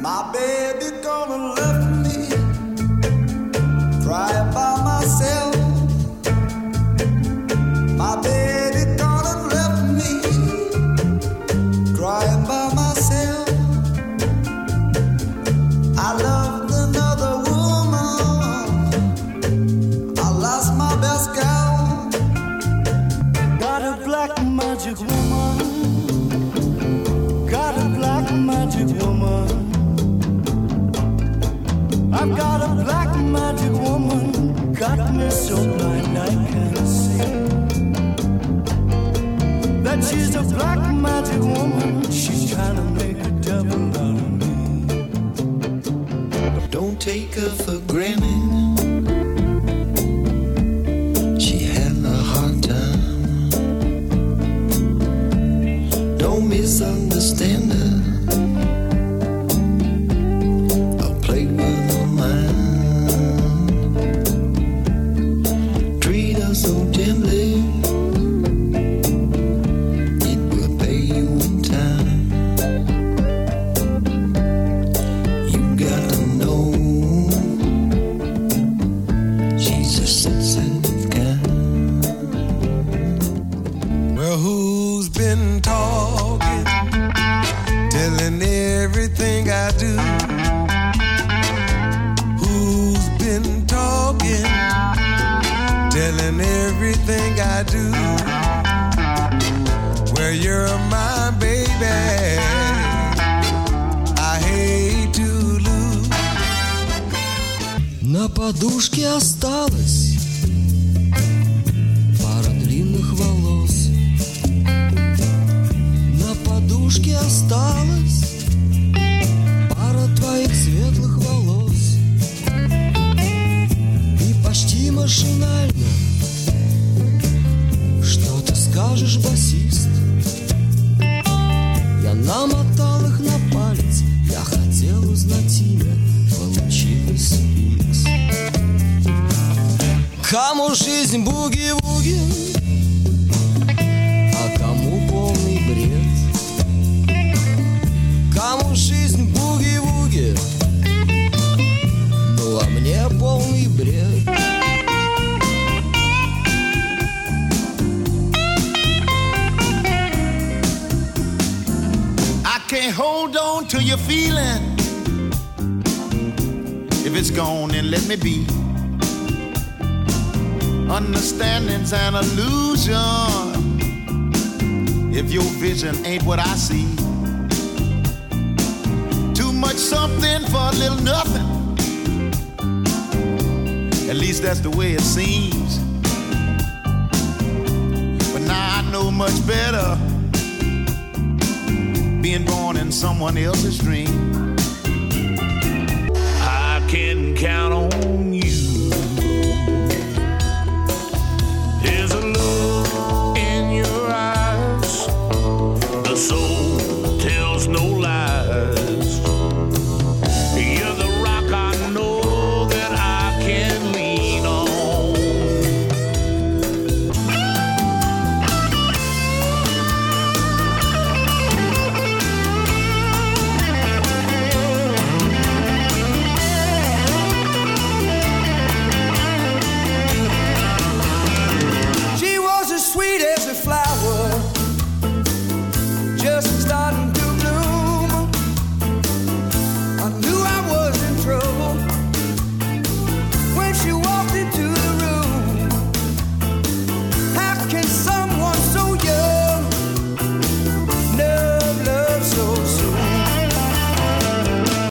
My baby gonna left me, crying by myself. My baby gonna left me, crying by myself. I loved another woman, I lost my best girl. Got a black magic woman, got a black magic woman. I've got a black magic woman, got me so blind I can't see. That she's a black magic woman, she's trying to make a devil out of me. Don't take her for granted, she had a hard time. Don't misunderstand her, I'll play with her mind. Treat her so gently, it will pay you in time. You gotta know she's a sensitive kind. Well, who's been talking, telling everything I do? Who's been talking, telling everything I do? Well, you're my baby, I hate to lose. На подушке осталась пара длинных волос. На подушке осталась пара твоих светлых волос. И почти машинально что ты скажешь, басист? Я намотал их на палец, я хотел узнать имя, получилось Икс. Кому жизнь буги-вуги, а кому полный бред. Кому жизнь буги-вуги, ну а мне полный бред. I can't hold on to your feeling. If it's gone, then let me be. Understanding's an illusion if your vision ain't what I see. Too much something for a little nothing. At least that's the way it seems. But now I know much better, being born in someone else's dream.